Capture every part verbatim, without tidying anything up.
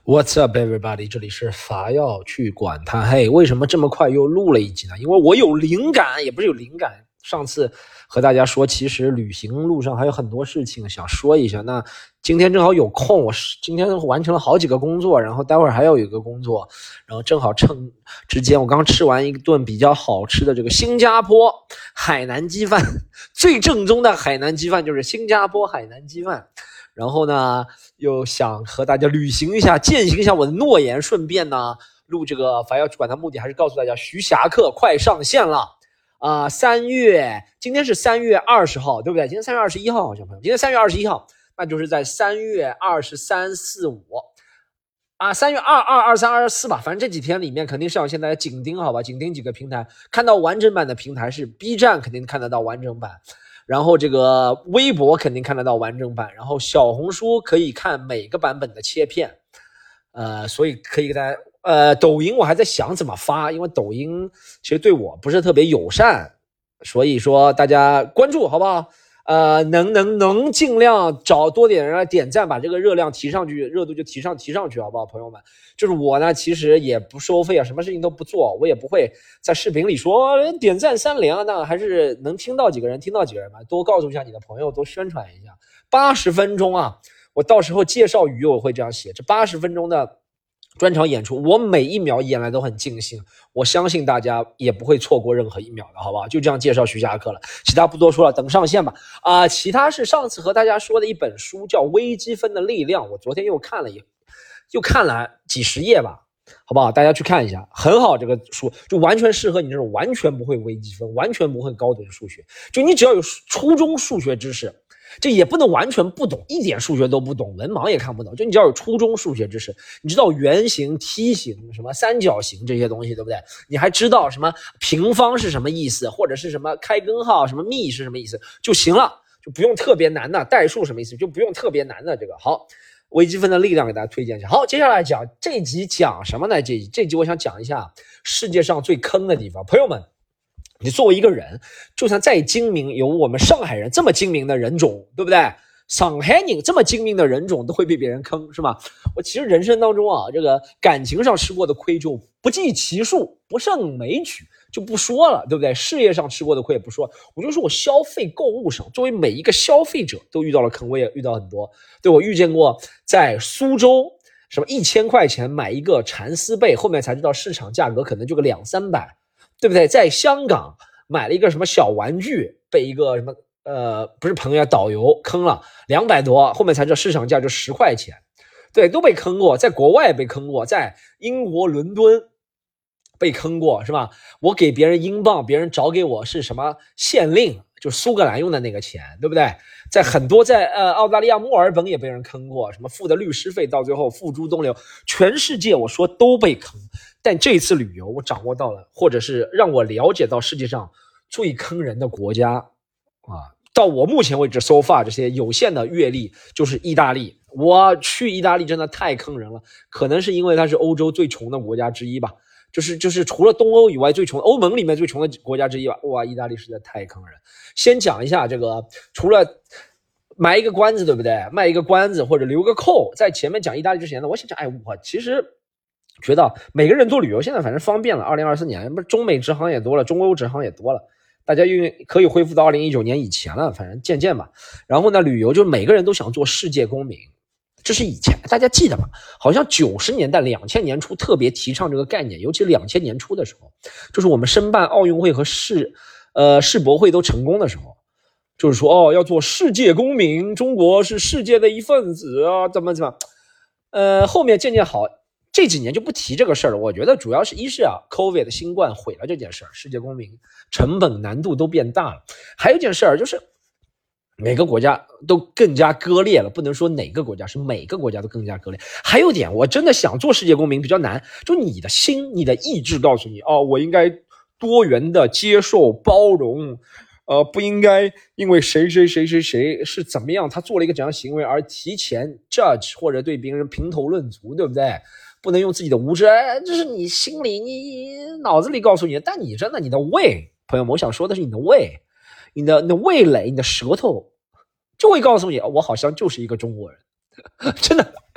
What's up, everybody？ 这里是伐要去管他。嘿，为什么这么快又录了一集呢？因为我有灵感，也不是有灵感。上次和大家说，其实旅行路上还有很多事情想说一下。那今天正好有空，我今天完成了好几个工作，然后待会儿还要有一个工作，然后正好趁之间，我刚吃完一顿比较好吃的这个新加坡海南鸡饭，最正宗的海南鸡饭就是新加坡海南鸡饭。然后呢，又想和大家履行一下、践行一下我的诺言，顺便呢录这个伐要去管他，目的还是告诉大家，徐霞客快上线了啊、呃！三月，今天是三月二十号，对不对？今天三月二十一号，好像朋友，今天三月二十一号，那就是在三月二十三、四五啊，三月二二、二三、二十四吧，反正这几天里面肯定是要现在紧盯，好吧？紧盯几个平台，看到完整版的平台是 B 站，肯定看得到完整版。然后这个微博肯定看得到完整版，然后小红书可以看每个版本的切片，呃，所以可以给大家，呃，抖音我还在想怎么发，因为抖音其实对我不是特别友善，所以说大家关注好不好？呃，能能能尽量找多点人来点赞，把这个热量提上去，热度就提上提上去，好不好，朋友们？就是我呢，其实也不收费啊，什么事情都不做，我也不会在视频里说点赞三连啊，那还是能听到几个人，听到几个人嘛，多告诉一下你的朋友，多宣传一下。八十分钟啊，我到时候介绍语我会这样写，这八十分钟的专场演出，我每一秒演来都很尽兴，我相信大家也不会错过任何一秒的，好不好？就这样介绍徐霞客了，其他不多说了，等上线吧。啊、呃，其他是上次和大家说的一本书，叫《微积分的力量》，我昨天又看了一，又看了几十页吧，好不好？大家去看一下，很好，这个书就完全适合你这种完全不会微积分、完全不会高等数学，就你只要有初中数学知识。这也不能完全不懂，一点数学都不懂，文盲也看不懂。就你只要有初中数学知识，你知道圆形、梯形、什么三角形这些东西，对不对？你还知道什么平方是什么意思，或者是什么开根号、什么幂是什么意思就行了，就不用特别难的。代数什么意思，就不用特别难的这个。好，微积分的力量给大家推荐一下。好，接下来讲这集讲什么呢？这集这集我想讲一下世界上最坑的地方，朋友们。你作为一个人，就算再精明，有我们上海人这么精明的人种，对不对？上海人这么精明的人种都会被别人坑，是吧？我其实人生当中啊，这个感情上吃过的亏就不计其数，不胜枚举，就不说了，对不对？事业上吃过的亏也不说，我就说我消费购物上，作为每一个消费者都遇到了坑，我也遇到很多。对，我遇见过在苏州什么一千块钱买一个蚕丝被，后面才知道市场价格可能就个两三百。对不对？在香港买了一个什么小玩具，被一个什么呃不是朋友导游坑了两百多，后面才知道市场价就十块钱。对，都被坑过，在国外被坑过，在英国伦敦被坑过，是吧？我给别人英镑，别人找给我是什么限令，就苏格兰用的那个钱，对不对？在很多在呃澳大利亚墨尔本也被人坑过，什么付的律师费到最后付诸东流，全世界我说都被坑。但这次旅游我掌握到了，或者是让我了解到世界上最坑人的国家啊，到我目前为止 so far 这些有限的阅历就是意大利。我去意大利真的太坑人了，可能是因为它是欧洲最穷的国家之一吧，就是就是除了东欧以外最穷，欧盟里面最穷的国家之一吧。哇，意大利实在太坑人。先讲一下这个，除了埋一个关子，对不对？卖一个关子或者留个扣，在前面讲意大利之前呢，我想讲，哎，我其实觉得每个人做旅游现在反正方便了，二零二四年不是中美直航也多了，中欧直航也多了，大家因为可以恢复到二零一九年以前了，反正渐渐吧。然后呢，旅游就是每个人都想做世界公民，这是以前大家记得吗？好像九十年代、两千年初特别提倡这个概念，尤其两千年初的时候，就是我们申办奥运会和世呃世博会都成功的时候，就是说哦要做世界公民，中国是世界的一份子啊，怎么怎么，呃后面渐渐好。这几年就不提这个事儿了，我觉得主要是一是啊 COVID 的新冠毁了这件事儿，世界公民成本难度都变大了。还有一件事儿就是每个国家都更加割裂了，不能说哪个国家，是每个国家都更加割裂。还有点我真的想做世界公民比较难，就你的心你的意志告诉你哦，我应该多元的接受包容，呃，不应该因为谁谁谁谁谁是怎么样，他做了一个怎样行为而提前 judge 或者对别人评头论足，对不对？不能用自己的无知，哎，这是你心里你脑子里告诉你的，但你真的你的胃，朋友们，我想说的是你的胃，你的你的味蕾，你的舌头就会告诉你，我好像就是一个中国人，真的，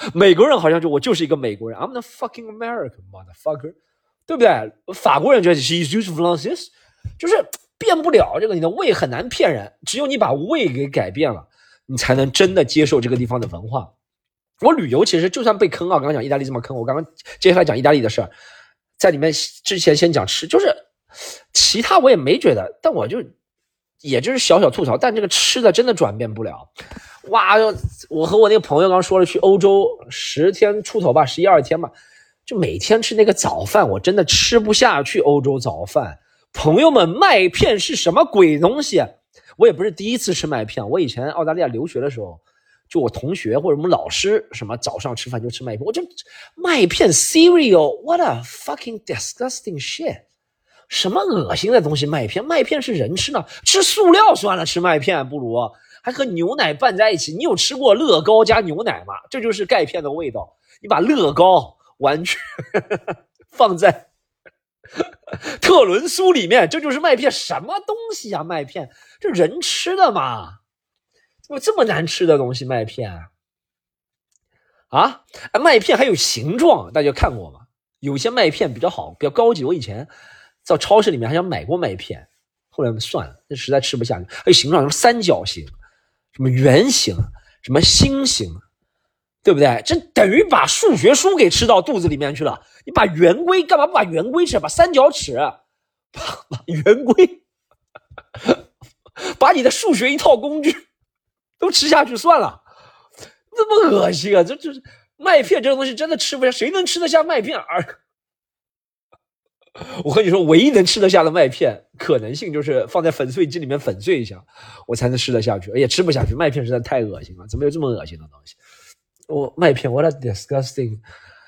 美国人好像就我就是一个美国人 ，I'm the fucking American motherfucker， 对不对？法国人觉得 she's useful on this， 就是变不了这个，你的胃很难骗人，只有你把胃给改变了，你才能真的接受这个地方的文化。我旅游其实就算被坑啊，刚刚讲意大利这么坑，我刚刚接下来讲意大利的事儿，在里面之前先讲吃，就是其他我也没觉得，但我就也就是小小吐槽，但这个吃的真的转变不了。哇，我和我那个朋友刚说了去欧洲十天出头吧，十一二天吧，就每天吃那个早饭，我真的吃不下去欧洲早饭。朋友们，麦片是什么鬼东西？我也不是第一次吃麦片，我以前澳大利亚留学的时候。就我同学或者我们老师什么早上吃饭就吃麦片，我就麦片 cereal what a fucking disgusting shit， 什么恶心的东西麦片，麦片是人吃呢，吃塑料算了，吃麦片不如还和牛奶拌在一起。你有吃过乐高加牛奶吗？这就是钙片的味道。你把乐高完全放在特仑苏里面，这就是麦片，什么东西啊？麦片这人吃的嘛？怎么这么难吃的东西麦片啊？啊，麦片还有形状，大家看过吗？有些麦片比较好，比较高级。我以前在超市里面还想买过麦片，后来算了，那实在吃不下去。还有形状，什么三角形、什么圆形、什么星形，对不对？这等于把数学书给吃到肚子里面去了。你把圆规干嘛不把圆规吃？把三角尺，把把圆规，把你的数学一套工具。都吃下去算了，这么恶心啊！这就是麦片这种东西真的吃不下，谁能吃得下麦片？而我和你说，唯一能吃得下的麦片可能性就是放在粉碎机里面粉碎一下，我才能吃得下去，也吃不下去。麦片实在太恶心了，怎么有这么恶心的东西？我麦片 ，what a disgusting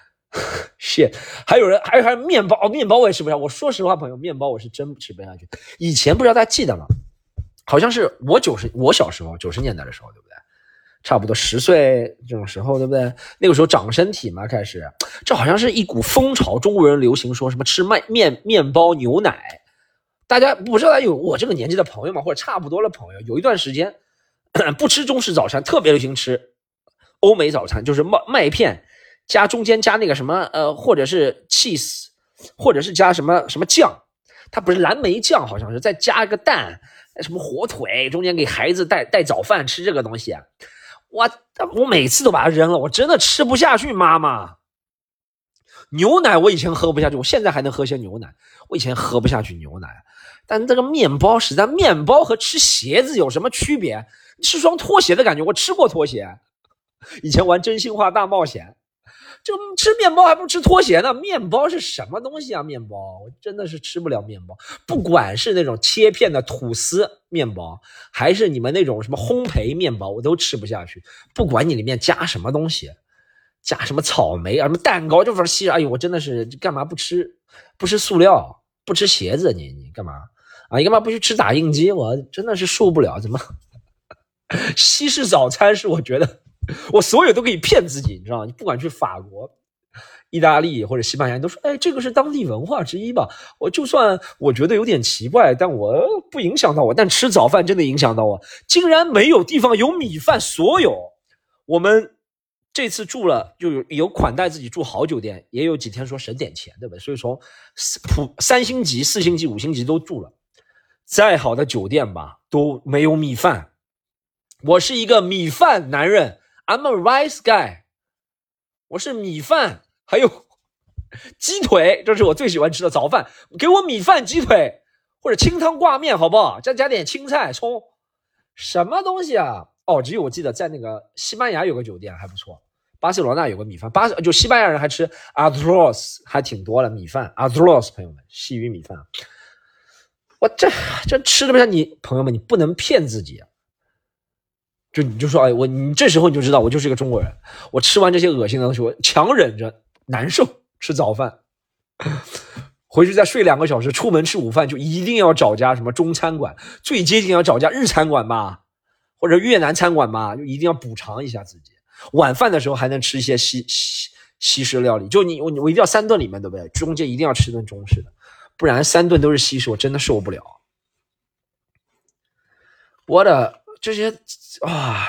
shit！ 还有人，还有还有面包，面包我也吃不下。我说实话，朋友，面包我是真吃不下去。以前不知道大家记得吗？好像是我九十，我小时候九十年代的时候，对不对？差不多十岁这种时候，对不对？那个时候长身体嘛，开始，这好像是一股风潮，中国人流行说什么吃麦面面包牛奶。大家不知道有我这个年纪的朋友嘛，或者差不多的朋友，有一段时间不吃中式早餐，特别流行吃欧美早餐，就是麦麦片加中间加那个什么呃，或者是 cheese， 或者是加什么什么酱，它不是蓝莓酱，好像是再加一个蛋。什么火腿，中间给孩子带带早饭吃这个东西，我我每次都把它扔了，我真的吃不下去。妈妈，牛奶我以前喝不下去，我现在还能喝些牛奶，我以前喝不下去牛奶。但这个面包实在，面包和吃鞋子有什么区别？吃双拖鞋的感觉，我吃过拖鞋，以前玩真心话大冒险。就吃面包还不吃拖鞋呢？面包是什么东西啊？面包我真的是吃不了面包，不管是那种切片的吐司面包，还是你们那种什么烘焙面包，我都吃不下去。不管你里面加什么东西，加什么草莓啊，什么蛋糕，就反正稀。哎呦，我真的是干嘛不吃？不吃塑料，不吃鞋子，你你干嘛啊？你干嘛不去吃打印机？我真的是受不了。怎么西式早餐是我觉得。我所有都可以骗自己，你知道吗？你不管去法国、意大利或者西班牙，你都说，哎，这个是当地文化之一吧？我就算我觉得有点奇怪，但我不影响到我。但吃早饭真的影响到我，竟然没有地方有米饭。所有我们这次住了，就有有款待自己住好酒店，也有几天说省点钱，对不对？所以从普三星级、四星级、五星级都住了，再好的酒店吧都没有米饭。我是一个米饭男人。I'm a rice guy， 我是米饭，还有鸡腿，这是我最喜欢吃的早饭。给我米饭、鸡腿或者清汤挂面，好不好？再加点青菜、葱，什么东西啊？哦，只有我记得在那个西班牙有个酒店还不错，巴塞罗那有个米饭，巴就西班牙人还吃 arroz， 还挺多的米饭 arroz， 朋友们，西域米饭。我这这吃的不像你朋友们，你不能骗自己啊。就你就说，哎，我你这时候你就知道我就是一个中国人，我吃完这些恶心的东西，我强忍着难受吃早饭，回去再睡两个小时，出门吃午饭就一定要找家什么中餐馆，最接近要找家日餐馆吧，或者越南餐馆吧，就一定要补偿一下自己。晚饭的时候还能吃一些西西西式料理，就你我我一定要三顿里面，对不对？中间一定要吃顿中式的，不然三顿都是西式，我真的受不了。我的这些啊，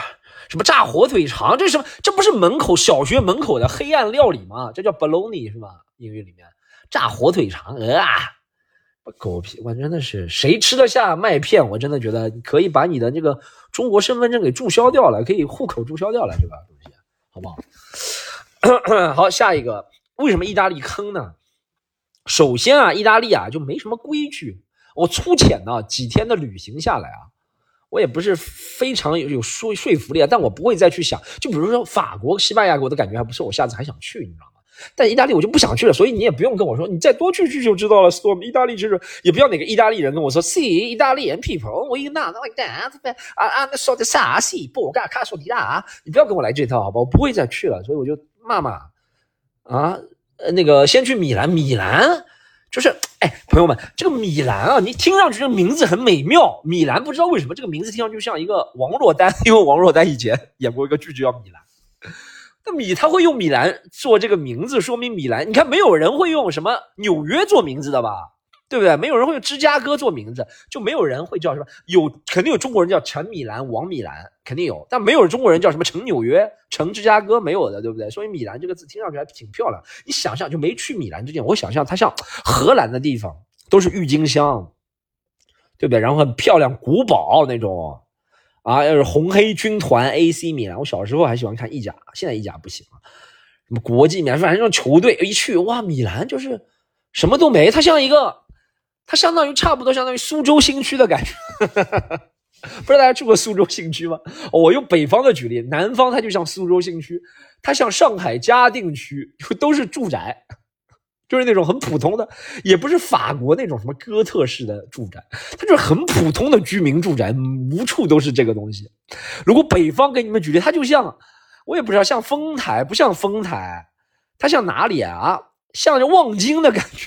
什么炸火腿肠，这是什么？这不是门口小学门口的黑暗料理吗？这叫 bologna 是吧？英语里面炸火腿肠啊，狗屁！我真的是谁吃得下麦片？我真的觉得可以把你的这个中国身份证给注销掉了，可以户口注销掉了这个东西，好不好？好，下一个，为什么意大利坑呢？首先啊，意大利啊就没什么规矩。我粗浅的几天的旅行下来啊，我也不是非常有有说说服力啊，但我不会再去想。就比如说法国、西班牙给我的感觉还不错，我下次还想去，你知道吗？但意大利我就不想去了，所以你也不用跟我说，你再多去去就知道了。Storm 意大利就是也不要哪个意大利人跟我说 ，See Italian people, we not like that 啊啊，说的啥西不干卡说的啊，你不要跟我来这套好吧？我不会再去了，所以我就骂骂啊，呃，那个先去米兰，米兰就是哎，朋友们，这个米兰啊，你听上去这个名字很美妙，米兰不知道为什么这个名字听上去像一个王珞丹，因为王珞丹以前演过一个剧就叫米兰。那米他会用米兰做这个名字，说明米兰，你看没有人会用什么纽约做名字的吧，对不对？没有人会用芝加哥做名字，就没有人会叫什么，有肯定有中国人叫陈米兰、王米兰，肯定有，但没有中国人叫什么陈纽约、陈芝加哥，没有的，对不对？所以米兰这个字听上去还挺漂亮。你想象就没去米兰之前，我想象它像荷兰的地方都是郁金香，对不对？然后很漂亮，古堡那种。啊，要是红黑军团 A C 米兰，我小时候还喜欢看意甲，现在意甲不行了。什么国际米兰，反正这种球队一去，哇，米兰就是什么都没，它像一个，它相当于差不多相当于苏州新区的感觉。不知道大家去过苏州新区吗？我用北方的举例，南方它就像苏州新区，它像上海嘉定区，都是住宅。就是那种很普通的，也不是法国那种什么哥特式的住宅，它就是很普通的居民住宅，无处都是这个东西。如果北方给你们举例，它就像，我也不知道，像丰台不像丰台，它像哪里啊？像这望京的感觉。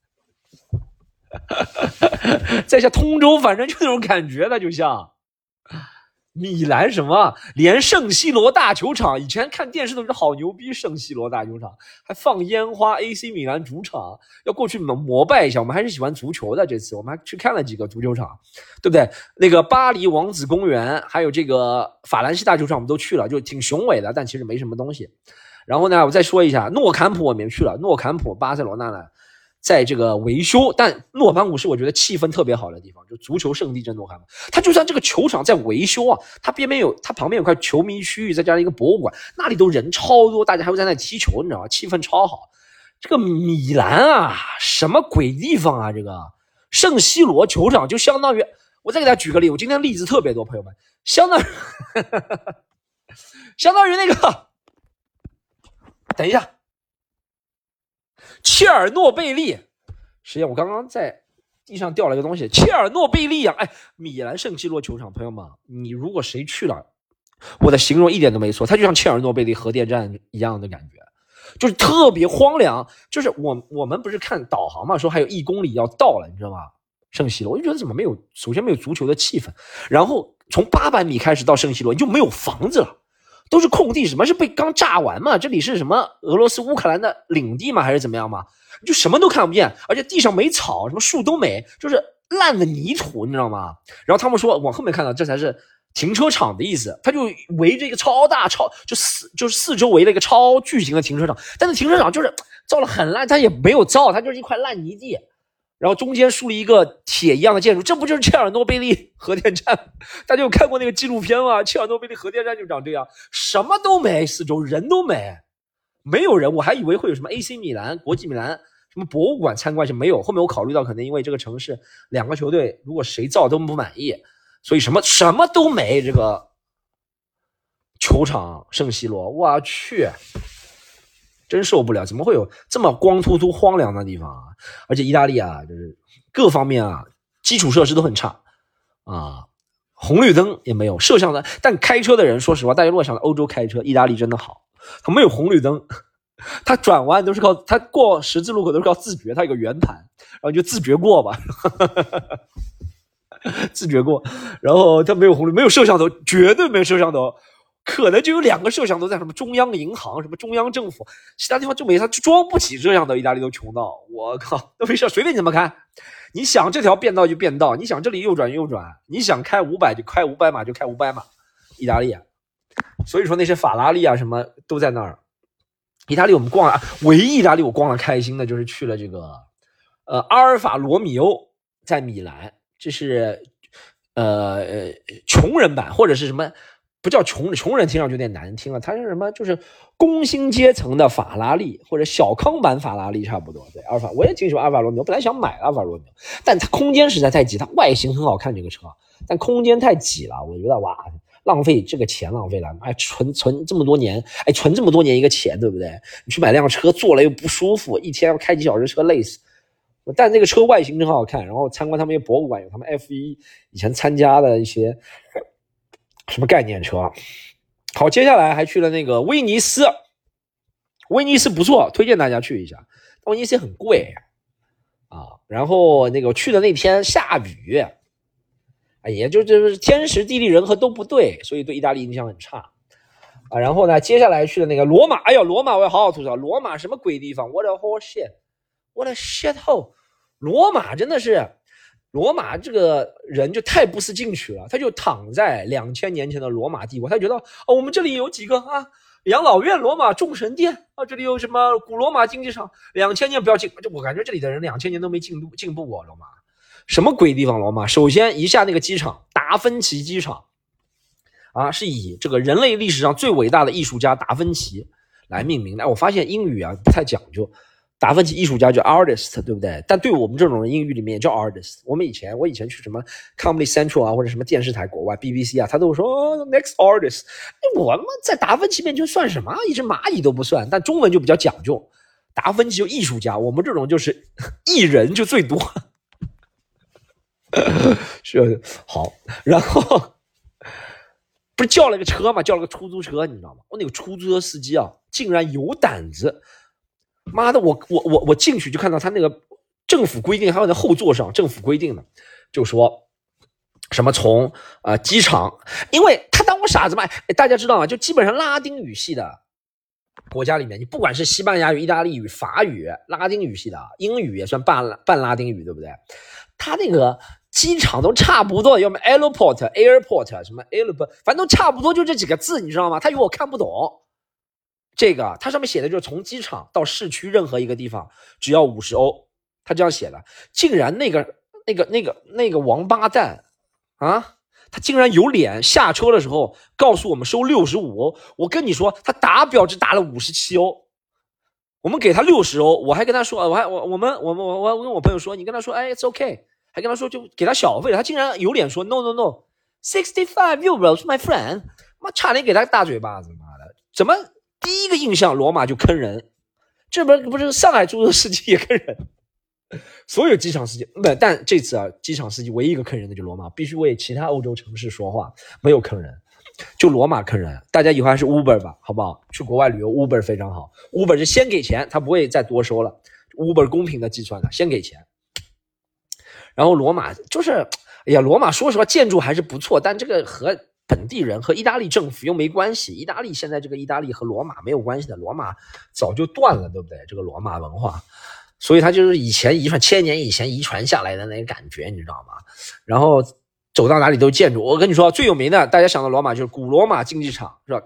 再像通州，反正就那种感觉，它就像。米兰什么？连圣西罗大球场，以前看电视都是好牛逼，圣西罗大球场还放烟花 ，A C 米兰主场要过去膜拜一下。我们还是喜欢足球的，这次我们还去看了几个足球场，对不对？那个巴黎王子公园，还有这个法兰西大球场，我们都去了，就挺雄伟的，但其实没什么东西。然后呢，我再说一下诺坎普，我们也去了，诺坎普巴塞罗那呢。在这个维修，但诺坎普是我觉得气氛特别好的地方，就足球圣地这诺坎普。它就算这个球场在维修啊，它边边有，它旁边有块球迷区域，再加上一个博物馆，那里都人超多，大家还会在那踢球，你知道吗？气氛超好。这个米兰啊，什么鬼地方啊？这个圣西罗球场就相当于，我再给大家举个例，我今天例子特别多，朋友们，相当于相当于那个，等一下。切尔诺贝利，实际上我刚刚在地上掉了一个东西，切尔诺贝利啊，哎，米兰圣西罗球场，朋友们，你如果谁去了，我的形容一点都没错，它就像切尔诺贝利核电站一样的感觉，就是特别荒凉。就是我我们不是看导航嘛，说还有一公里要到了，你知道吗？圣西罗，我就觉得怎么没有，首先没有足球的气氛，然后从八百米开始到圣西罗，你就没有房子了。都是空地，什么是被刚炸完嘛？这里是什么俄罗斯乌克兰的领地吗？还是怎么样嘛？就什么都看不见，而且地上没草，什么树都没，就是烂的泥土，你知道吗？然后他们说，往后面看到这才是停车场的意思，他就围着一个超大超就四就是四周围了一个超巨型的停车场，但是停车场就是造了很烂，它也没有造，它就是一块烂泥地。然后中间竖了一个铁一样的建筑，这不就是切尔诺贝利核电站？大家有看过那个纪录片吗？切尔诺贝利核电站就长这样，什么都没，四周人都没，没有人。我还以为会有什么 A C 米兰、国际米兰什么博物馆参观，是没有。后面我考虑到可能因为这个城市两个球队如果谁造都不满意，所以什么什么都没。这个球场圣西罗，我去。真受不了，怎么会有这么光秃秃荒凉的地方啊？而且意大利啊，就是各方面啊，基础设施都很差啊，红绿灯也没有，摄像头。但开车的人，说实话，大家如果想到欧洲开车，意大利真的好，它没有红绿灯，它转弯都是靠，它过十字路口都是靠自觉，它有个圆盘，然后就自觉过吧，自觉过，然后它没有红绿，没有摄像头，绝对没有摄像头。可能就有两个摄像头在什么中央银行、什么中央政府，其他地方就没，他就装不起摄像头。意大利都穷到，我靠，都没事，随便你怎么开。你想这条变道就变道，你想这里右转右转，你想开五百就开五百码就开五百码。意大利所以说那些法拉利啊什么都在那儿。意大利我们逛了，唯一意大利我逛了开心的就是去了这个呃阿尔法罗密欧在米兰，这是呃穷人版或者是什么，不叫穷人，穷人听上去有点难听了，它是什么？就是工薪阶层的法拉利或者小康版法拉利差不多。对，阿尔法我也挺喜欢阿尔法罗密欧，本来想买阿尔法罗密欧，但它空间实在太挤，它外形很好看这个车，但空间太挤了，我觉得哇。浪费这个钱浪费了，哎，存存这么多年，哎，存这么多年一个钱，对不对？你去买辆车，坐了又不舒服，一天要开几小时车，累死。但那个车外形真好看，然后参观他们一些博物馆，有他们 F 一 以前参加的一些什么概念车。好，接下来还去了那个威尼斯，威尼斯不错，推荐大家去一下。威尼斯很贵啊，然后那个去的那天下雨。哎，也就就是天时地利人和都不对，所以对意大利印象很差啊。然后呢，接下来去了那个罗马，哎呦，罗马我要好好吐槽，罗马什么鬼地方 ？What a whole shit! What a shit hole! 罗马真的是，罗马这个人就太不思进取了，他就躺在两千年前的罗马帝国，他觉得哦，我们这里有几个啊，养老院、罗马众神殿啊，这里有什么古罗马竞技场，两千年不要进，我感觉这里的人两千年都没进步进步过，罗马。什么鬼地方罗马？首先一下那个机场，达芬奇机场啊，是以这个人类历史上最伟大的艺术家达芬奇来命名的。我发现英语啊不太讲究，达芬奇艺术家叫 artist， 对不对？但对我们这种人英语里面也叫 artist。我们以前我以前去什么 Comedy Central 啊，或者什么电视台国外 B B C 啊，他都说、哦、next artist。我们在达芬奇面前算什么？一只蚂蚁都不算。但中文就比较讲究，达芬奇就艺术家，我们这种就是艺人就最多。是好，然后不是叫了个车嘛，叫了个出租车，你知道吗？我那个出租车司机啊，竟然有胆子，妈的，我我我我进去就看到他那个政府规定，还有在后座上政府规定的，就说什么从呃机场，因为他当我傻子嘛，大家知道吗？就基本上拉丁语系的国家里面，你不管是西班牙语、意大利语、法语、拉丁语系的，英语也算半半拉丁语，对不对？他那个机场都差不多，要么 airport airport 什么 airport， 反正都差不多，就这几个字，你知道吗？他以为我看不懂。这个它上面写的就是从机场到市区任何一个地方只要五十欧，他这样写的。竟然那个那个那个那个王八蛋啊，他竟然有脸下车的时候告诉我们收六十五欧。我跟你说，他打表只打了五十七欧。我们给他六十欧，我还跟他说，我还我我们我们我我跟我朋友说，你跟他说，哎 ，it's okay， 还跟他说就给他小费，他竟然有脸说 no no no， sixty-five euros my friend， 妈差点给他大嘴巴子，妈的，怎么第一个印象罗马就坑人？这不不是上海出租车司机也坑人，所有机场司机不，但这次啊，机场司机唯一一个坑人的就罗马，必须为其他欧洲城市说话，没有坑人。就罗马坑人，大家以后还是 Uber 吧，好不好？去国外旅游 Uber 非常好 ，Uber 是先给钱，他不会再多收了 ，Uber 公平的计算的，先给钱。然后罗马就是，哎呀，罗马说实话建筑还是不错，但这个和本地人和意大利政府又没关系。意大利现在这个意大利和罗马没有关系的，罗马早就断了，对不对？这个罗马文化，所以它就是以前遗传千年以前遗传下来的那个感觉，你知道吗？然后。走到哪里都是建筑，我跟你说最有名的，大家想到罗马就是古罗马竞技场，是吧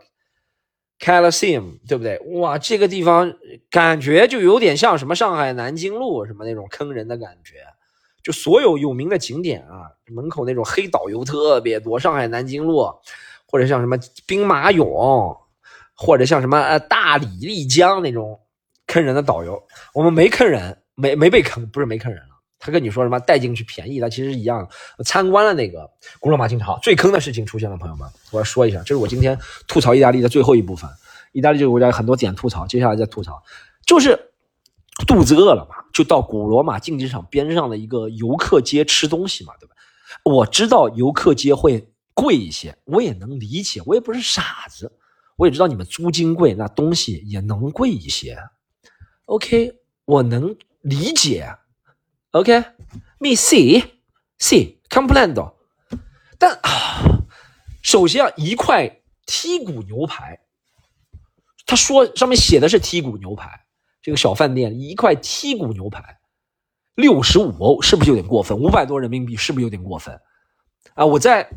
？Colosseum， 对不对？哇，这个地方感觉就有点像什么上海南京路什么那种坑人的感觉，就所有有名的景点啊，门口那种黑导游特别多，上海南京路，或者像什么兵马俑，或者像什么呃大理丽江那种坑人的导游，我们没坑人，没没被坑，不是没坑人了。他跟你说什么带进去便宜，他其实是一样的。参观了那个古罗马竞技场，最坑的事情出现了，朋友们，我要说一下，这是我今天吐槽意大利的最后一部分。意大利这个国家有很多点吐槽，接下来再吐槽，就是肚子饿了嘛，就到古罗马竞技场边上的一个游客街吃东西嘛，对吧？我知道游客街会贵一些，我也能理解，我也不是傻子，我也知道你们租金贵，那东西也能贵一些。OK， 我能理解。OK， me see see comprendo， 但啊，首先啊，一块剔骨牛排，他说上面写的是剔骨牛排，这个小饭店一块剔骨牛排六十五欧，是不是有点过分？五百多人民币是不是有点过分？啊，我在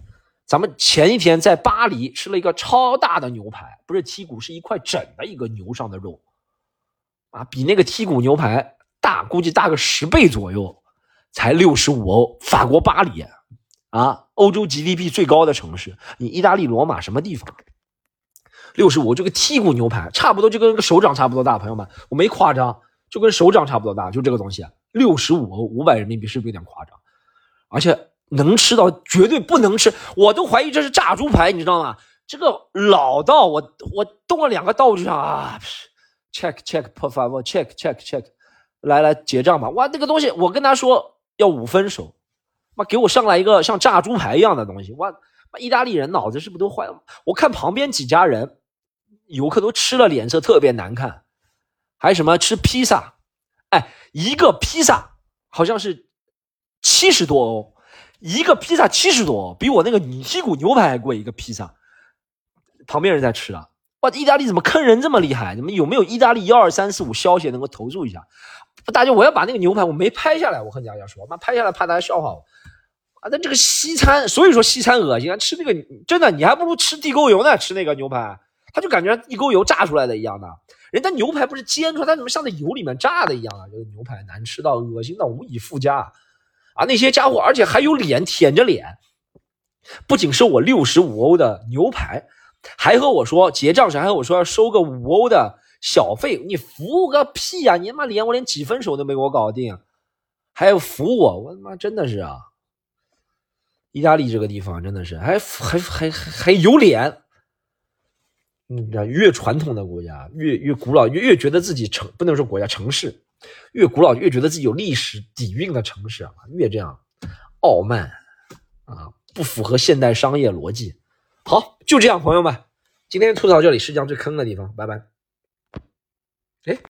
咱们前一天在巴黎吃了一个超大的牛排，不是剔骨，是一块整的一个牛上的肉啊，比那个剔骨牛排大，估计大个十倍左右，才六十五欧。法国巴黎啊，欧洲 G D P 最高的城市，你意大利罗马什么地方？六十五，这个剔骨牛排差不多就跟个手掌差不多大，朋友们，我没夸张，就跟手掌差不多大，就这个东西啊，六十五欧，五百人民币是不是有点夸张？而且能吃到绝对不能吃，我都怀疑这是炸猪排，你知道吗？这个老到我我动了两个道具上啊 ，check check por favor check check check， 来来结账吧。哇，那个东西我跟他说要五分熟，妈给我上来一个像炸猪排一样的东西，哇，意大利人脑子是不是都坏了？我看旁边几家人游客都吃了，脸色特别难看，还什么吃披萨，哎，一个披萨好像是七十多欧。一个披萨七十多，比我那个剔骨牛排还贵一个披萨。旁边人在吃啊，哇，意大利怎么坑人这么厉害？你们有没有意大利一二三四五消息能够投诉一下？大家，我要把那个牛排我没拍下来，我和大家说，妈拍下来怕大家笑话我啊。那这个西餐，所以说西餐恶心啊，吃那个真的，你还不如吃地沟油呢，吃那个牛排，他就感觉地沟油炸出来的一样的。人家牛排不是煎出来，他怎么像在油里面炸的一样啊？这个牛排难吃到恶心到无以复加。啊，那些家伙，而且还有脸舔着脸，不仅收我六十五欧的牛排，还和我说结账时还和我说要收个五欧的小费。你服务个屁呀、啊！你他妈连我连几分熟都没给我搞定，还要服我，我他妈真的是啊！意大利这个地方真的是还还还还还有脸。嗯，越传统的国家，越越古老，越越觉得自己城不能说国家城市。越古老越觉得自己有历史底蕴的城市啊，越这样傲慢啊，不符合现代商业逻辑。好，就这样，朋友们，今天吐槽这里是江最坑的地方，拜拜。哎。